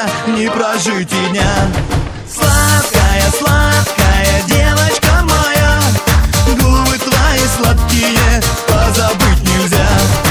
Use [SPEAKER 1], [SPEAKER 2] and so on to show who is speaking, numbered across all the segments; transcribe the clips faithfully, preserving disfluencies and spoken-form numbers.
[SPEAKER 1] не прожить и дня. Сладкая, сладкая девочка моя, губы твои сладкие позабыть нельзя.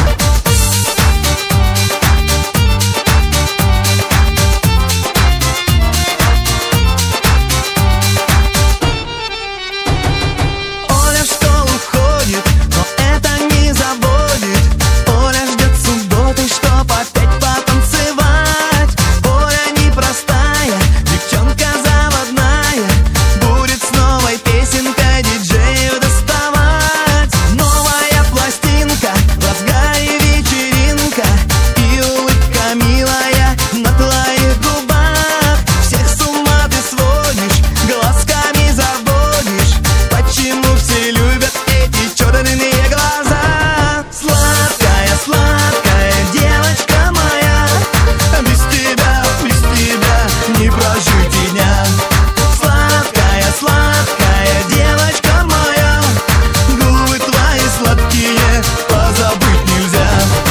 [SPEAKER 1] Оля в школу ходит, но это не заводит. Оля ждет субботы, чтоб опять потанцевать. Оля непростая, девчонка заводная, будет с новой песенкой диджею доставать. Новая пластинка, в разгаре вечеринка, и улыбка милая на твоих губах. Всех с ума ты сводишь, глазками заводишь. Почему все любят эти черные глаза? Сладкая, сладкая девочка моя, без тебя, без тебя не прожить и дня. Сладкая, сладкая девочка моя, губы твои сладкие позабыть нельзя.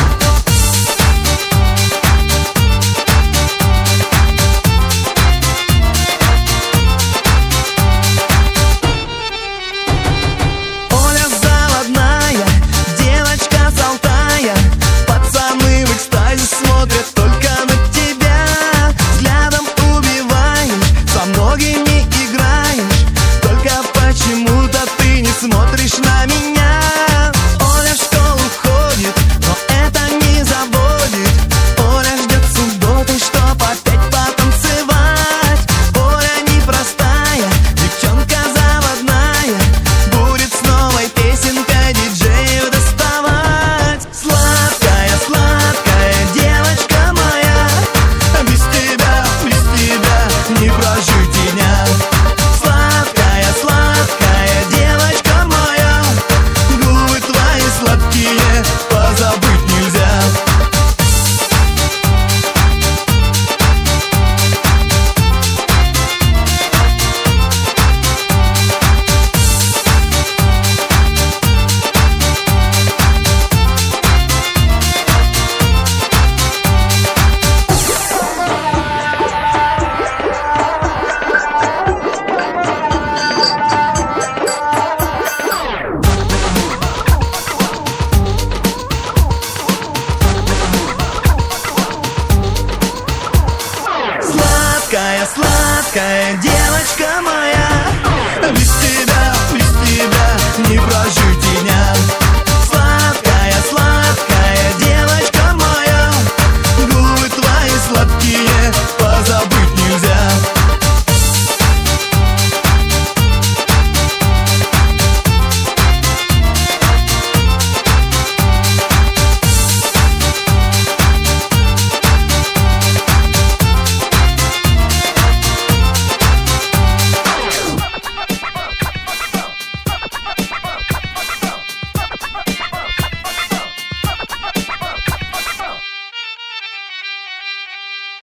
[SPEAKER 1] Оля заводная, девочка с Алтая, пацаны в экстазе смотрят только на тебя. Взглядом убиваешь, со многими играешь, только почему-то ты не смотришь на меня. Оля в школу ходит, но это не заводит. Оля ждет субботы, чтоб опять потанцевать. Оля непростая, девчонка заводная, будет с новой песенкой диджею доставать. Сладкая, сладкая девочка моя, без тебя, без тебя не прожить и дня. Сладкая, сладкая девочка моя, губы твои сладкие позабыть нельзя. Сладкая, сладкая девочка